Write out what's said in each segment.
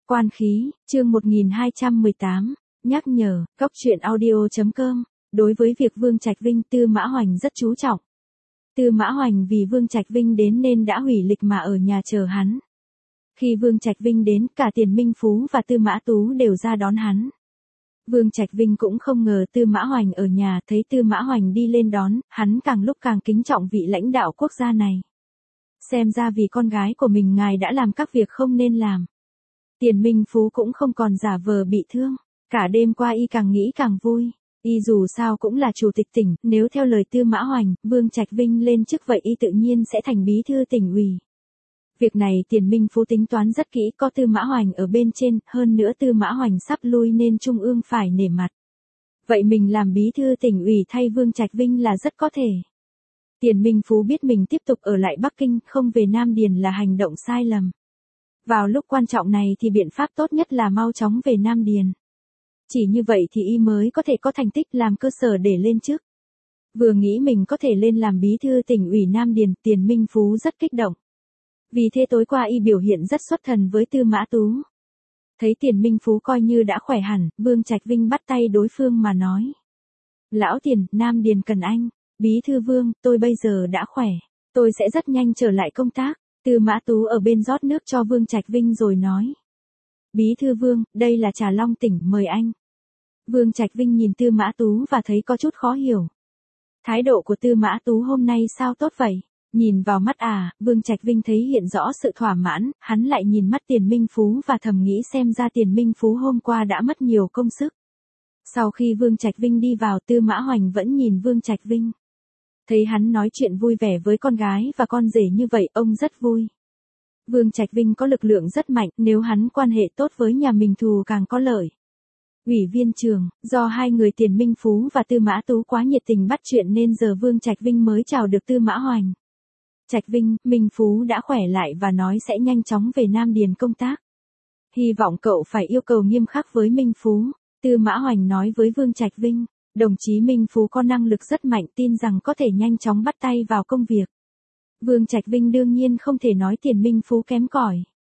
Quan khí, chương 1218, nhắc nhở, Cốc truyện audio.com, đối với việc Vương Trạch Vinh Tư Mã Hoành rất chú trọng. Tư Mã Hoành vì Vương Trạch Vinh đến nên đã hủy lịch mà ở nhà chờ hắn. Khi Vương Trạch Vinh đến, cả Tiền Minh Phú và Tư Mã Tú đều ra đón hắn. Vương Trạch Vinh cũng không ngờ Tư Mã Hoành ở nhà, thấy Tư Mã Hoành đi lên đón, hắn càng lúc càng kính trọng vị lãnh đạo quốc gia này. Xem ra vì con gái của mình ngài đã làm các việc không nên làm. Tiền Minh Phú cũng không còn giả vờ bị thương, cả đêm qua y càng nghĩ càng vui. Y dù sao cũng là chủ tịch tỉnh, nếu theo lời Tư Mã Hoành, Vương Trạch Vinh lên chức vậy y tự nhiên sẽ thành bí thư tỉnh ủy. Việc này Tiền Minh Phú tính toán rất kỹ, có Tư Mã Hoành ở bên trên, hơn nữa Tư Mã Hoành sắp lui nên Trung ương phải nể mặt. Vậy mình làm bí thư tỉnh ủy thay Vương Trạch Vinh là rất có thể. Tiền Minh Phú biết mình tiếp tục ở lại Bắc Kinh, không về Nam Điền là hành động sai lầm. Vào lúc quan trọng này thì biện pháp tốt nhất là mau chóng về Nam Điền. Chỉ như vậy thì y mới có thể có thành tích làm cơ sở để lên chức. Vừa nghĩ mình có thể lên làm bí thư tỉnh ủy Nam Điền, Tiền Minh Phú rất kích động. Vì thế tối qua y biểu hiện rất xuất thần với Tư Mã Tú. Thấy Tiền Minh Phú coi như đã khỏe hẳn, Vương Trạch Vinh bắt tay đối phương mà nói. Lão Tiền, Nam Điền cần anh. Bí thư Vương, tôi bây giờ đã khỏe. Tôi sẽ rất nhanh trở lại công tác. Tư Mã Tú ở bên rót nước cho Vương Trạch Vinh rồi nói. Bí thư Vương, đây là trà Long tỉnh, mời anh. Vương Trạch Vinh nhìn Tư Mã Tú và thấy có chút khó hiểu. Thái độ của Tư Mã Tú hôm nay sao tốt vậy? Nhìn vào mắt Vương Trạch Vinh thấy hiện rõ sự thỏa mãn, hắn lại nhìn mắt Tiền Minh Phú và thầm nghĩ xem ra Tiền Minh Phú hôm qua đã mất nhiều công sức. Sau khi Vương Trạch Vinh đi vào, Tư Mã Hoành vẫn nhìn Vương Trạch Vinh. Thấy hắn nói chuyện vui vẻ với con gái và con rể như vậy, ông rất vui. Vương Trạch Vinh có lực lượng rất mạnh, nếu hắn quan hệ tốt với nhà mình thù càng có lợi. Ủy viên trường, do hai người Tiền Minh Phú và Tư Mã Tú quá nhiệt tình bắt chuyện nên giờ Vương Trạch Vinh mới chào được Tư Mã Hoành. Trạch Vinh, Minh Phú đã khỏe lại và nói sẽ nhanh chóng về Nam Điền công tác. Hy vọng cậu phải yêu cầu nghiêm khắc với Minh Phú. Tư Mã Hoành nói với Vương Trạch Vinh, đồng chí Minh Phú có năng lực rất mạnh, tin rằng có thể nhanh chóng bắt tay vào công việc. Vương Trạch Vinh đương nhiên không thể nói Tiền Minh Phú kém cỏi.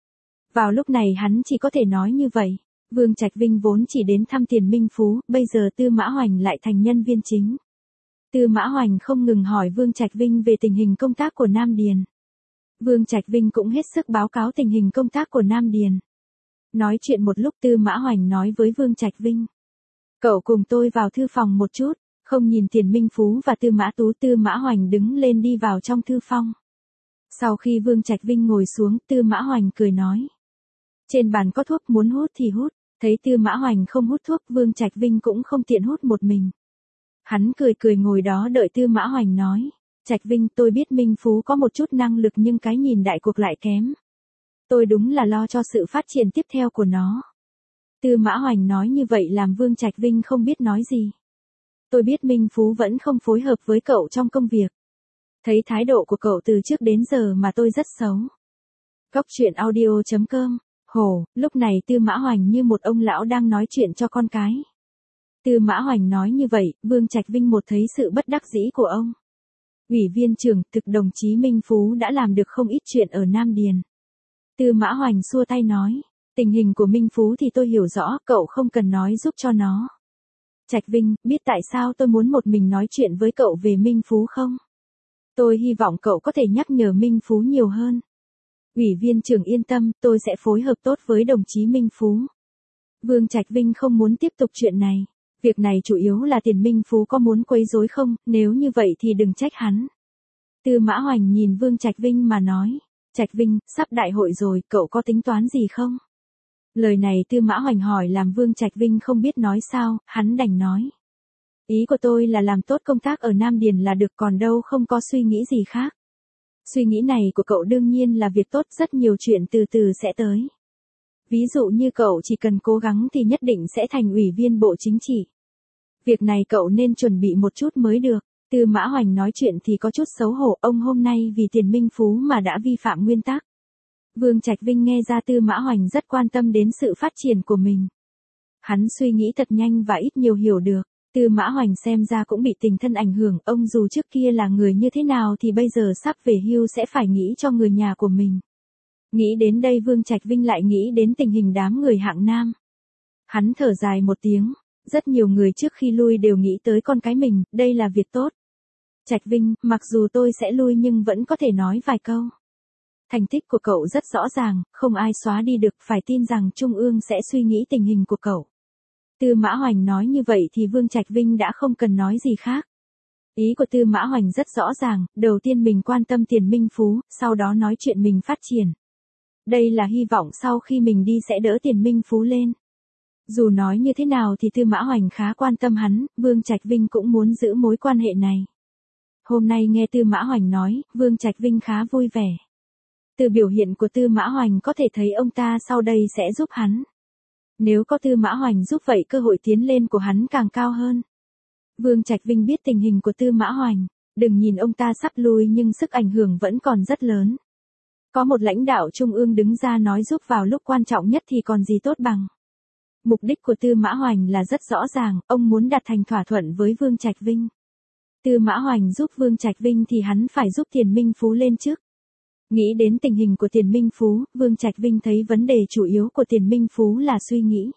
Vào lúc này hắn chỉ có thể nói như vậy. Vương Trạch Vinh vốn chỉ đến thăm Tiền Minh Phú, bây giờ Tư Mã Hoành lại thành nhân viên chính. Tư Mã Hoành không ngừng hỏi Vương Trạch Vinh về tình hình công tác của Nam Điền. Vương Trạch Vinh cũng hết sức báo cáo tình hình công tác của Nam Điền. Nói chuyện một lúc Tư Mã Hoành nói với Vương Trạch Vinh. Cậu cùng tôi vào thư phòng một chút, không nhìn Tiền Minh Phú và Tư Mã Tú. Tư Mã Hoành đứng lên đi vào trong thư phòng. Sau khi Vương Trạch Vinh ngồi xuống, Tư Mã Hoành cười nói. Trên bàn có thuốc, muốn hút thì hút. Thấy Tư Mã Hoành không hút thuốc, Vương Trạch Vinh cũng không tiện hút một mình. Hắn cười ngồi đó đợi Tư Mã Hoành nói. Trạch Vinh, tôi biết Minh Phú có một chút năng lực nhưng cái nhìn đại cuộc lại kém. Tôi đúng là lo cho sự phát triển tiếp theo của nó. Tư Mã Hoành nói như vậy làm Vương Trạch Vinh không biết nói gì. Tôi biết Minh Phú vẫn không phối hợp với cậu trong công việc. Thấy thái độ của cậu từ trước đến giờ mà tôi rất xấu. Cốc truyện audio.com. Lúc này Tư Mã Hoành như một ông lão đang nói chuyện cho con cái. Tư Mã Hoành nói như vậy, Vương Trạch Vinh một thấy sự bất đắc dĩ của ông. Ủy viên trưởng, thực đồng chí Minh Phú đã làm được không ít chuyện ở Nam Điền. Tư Mã Hoành xua tay nói, tình hình của Minh Phú thì tôi hiểu rõ, cậu không cần nói giúp cho nó. Trạch Vinh, biết tại sao tôi muốn một mình nói chuyện với cậu về Minh Phú không? Tôi hy vọng cậu có thể nhắc nhở Minh Phú nhiều hơn. Ủy viên trưởng yên tâm, tôi sẽ phối hợp tốt với đồng chí Minh Phú. Vương Trạch Vinh không muốn tiếp tục chuyện này. Việc này chủ yếu là Tiền Minh Phú có muốn quấy rối không, nếu như vậy thì đừng trách hắn. Tư Mã Hoành nhìn Vương Trạch Vinh mà nói. Trạch Vinh, sắp đại hội rồi, cậu có tính toán gì không? Lời này Tư Mã Hoành hỏi làm Vương Trạch Vinh không biết nói sao, hắn đành nói. Ý của tôi là làm tốt công tác ở Nam Điền là được, còn đâu không có suy nghĩ gì khác. Suy nghĩ này của cậu đương nhiên là việc tốt, rất nhiều chuyện từ từ sẽ tới. Ví dụ như cậu chỉ cần cố gắng thì nhất định sẽ thành ủy viên Bộ Chính trị. Việc này cậu nên chuẩn bị một chút mới được. Tư Mã Hoành nói chuyện thì có chút xấu hổ, ông hôm nay vì Tiền Minh Phú mà đã vi phạm nguyên tắc. Vương Trạch Vinh nghe ra Tư Mã Hoành rất quan tâm đến sự phát triển của mình. Hắn suy nghĩ thật nhanh và ít nhiều hiểu được. Tư Mã Hoành xem ra cũng bị tình thân ảnh hưởng, ông dù trước kia là người như thế nào thì bây giờ sắp về hưu sẽ phải nghĩ cho người nhà của mình. Nghĩ đến đây Vương Trạch Vinh lại nghĩ đến tình hình đám người hạng Nam. Hắn thở dài một tiếng, rất nhiều người trước khi lui đều nghĩ tới con cái mình, đây là việc tốt. Trạch Vinh, mặc dù tôi sẽ lui nhưng vẫn có thể nói vài câu. Thành tích của cậu rất rõ ràng, không ai xóa đi được, phải tin rằng Trung ương sẽ suy nghĩ tình hình của cậu. Tư Mã Hoành nói như vậy thì Vương Trạch Vinh đã không cần nói gì khác. Ý của Tư Mã Hoành rất rõ ràng, đầu tiên mình quan tâm Tiền Minh Phú, sau đó nói chuyện mình phát triển. Đây là hy vọng sau khi mình đi sẽ đỡ Tiền Minh Phú lên. Dù nói như thế nào thì Tư Mã Hoành khá quan tâm hắn, Vương Trạch Vinh cũng muốn giữ mối quan hệ này. Hôm nay nghe Tư Mã Hoành nói, Vương Trạch Vinh khá vui vẻ. Từ biểu hiện của Tư Mã Hoành có thể thấy ông ta sau đây sẽ giúp hắn. Nếu có Tư Mã Hoành giúp vậy cơ hội tiến lên của hắn càng cao hơn. Vương Trạch Vinh biết tình hình của Tư Mã Hoành, đừng nhìn ông ta sắp lui nhưng sức ảnh hưởng vẫn còn rất lớn. Có một lãnh đạo trung ương đứng ra nói giúp vào lúc quan trọng nhất thì còn gì tốt bằng. Mục đích của Tư Mã Hoành là rất rõ ràng, ông muốn đạt thành thỏa thuận với Vương Trạch Vinh. Tư Mã Hoành giúp Vương Trạch Vinh thì hắn phải giúp Tiền Minh Phú lên trước. Nghĩ đến tình hình của Tiền Minh Phú, Vương Trạch Vinh thấy vấn đề chủ yếu của Tiền Minh Phú là suy nghĩ.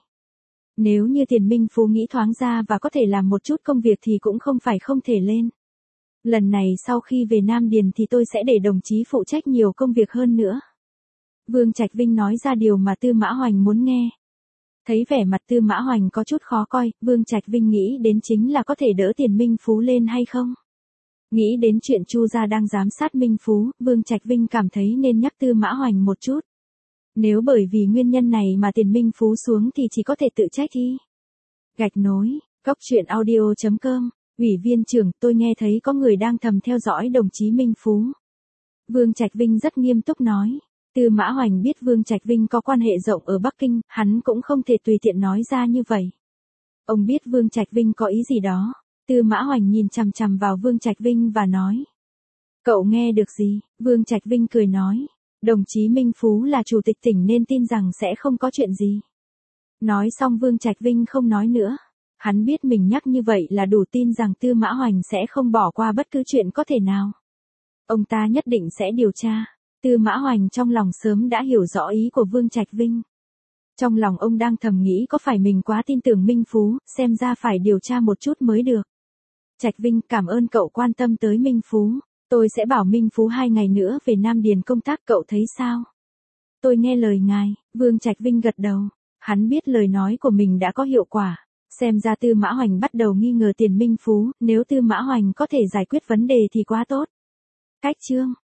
Nếu như Tiền Minh Phú nghĩ thoáng ra và có thể làm một chút công việc thì cũng không phải không thể lên. Lần này sau khi về Nam Điền thì tôi sẽ để đồng chí phụ trách nhiều công việc hơn nữa. Vương Trạch Vinh nói ra điều mà Tư Mã Hoành muốn nghe. Thấy vẻ mặt Tư Mã Hoành có chút khó coi, Vương Trạch Vinh nghĩ đến chính là có thể đỡ Tiền Minh Phú lên hay không. Nghĩ đến chuyện Chu gia đang giám sát Minh Phú, Vương Trạch Vinh cảm thấy nên nhắc Tư Mã Hoành một chút. Nếu bởi vì nguyên nhân này mà Tiền Minh Phú xuống thì chỉ có thể tự trách đi. Gạch nối, Cóc Truyện Audio.com, Ủy viên trưởng, tôi nghe thấy có người đang thầm theo dõi đồng chí Minh Phú. Vương Trạch Vinh rất nghiêm túc nói. Tư Mã Hoành biết Vương Trạch Vinh có quan hệ rộng ở Bắc Kinh, hắn cũng không thể tùy tiện nói ra như vậy. Ông biết Vương Trạch Vinh có ý gì đó. Tư Mã Hoành nhìn chằm chằm vào Vương Trạch Vinh và nói. Cậu nghe được gì? Vương Trạch Vinh cười nói. Đồng chí Minh Phú là chủ tịch tỉnh nên tin rằng sẽ không có chuyện gì. Nói xong Vương Trạch Vinh không nói nữa. Hắn biết mình nhắc như vậy là đủ tin rằng Tư Mã Hoành sẽ không bỏ qua bất cứ chuyện có thể nào. Ông ta nhất định sẽ điều tra. Tư Mã Hoành trong lòng sớm đã hiểu rõ ý của Vương Trạch Vinh. Trong lòng ông đang thầm nghĩ có phải mình quá tin tưởng Minh Phú, xem ra phải điều tra một chút mới được. Trạch Vinh, cảm ơn cậu quan tâm tới Minh Phú. Tôi sẽ bảo Minh Phú 2 ngày nữa về Nam Điền công tác, cậu thấy sao? Tôi nghe lời ngài. Vương Trạch Vinh gật đầu. Hắn biết lời nói của mình đã có hiệu quả. Xem ra Tư Mã Hoành bắt đầu nghi ngờ Tiền Minh Phú, nếu Tư Mã Hoành có thể giải quyết vấn đề thì quá tốt. Cách chương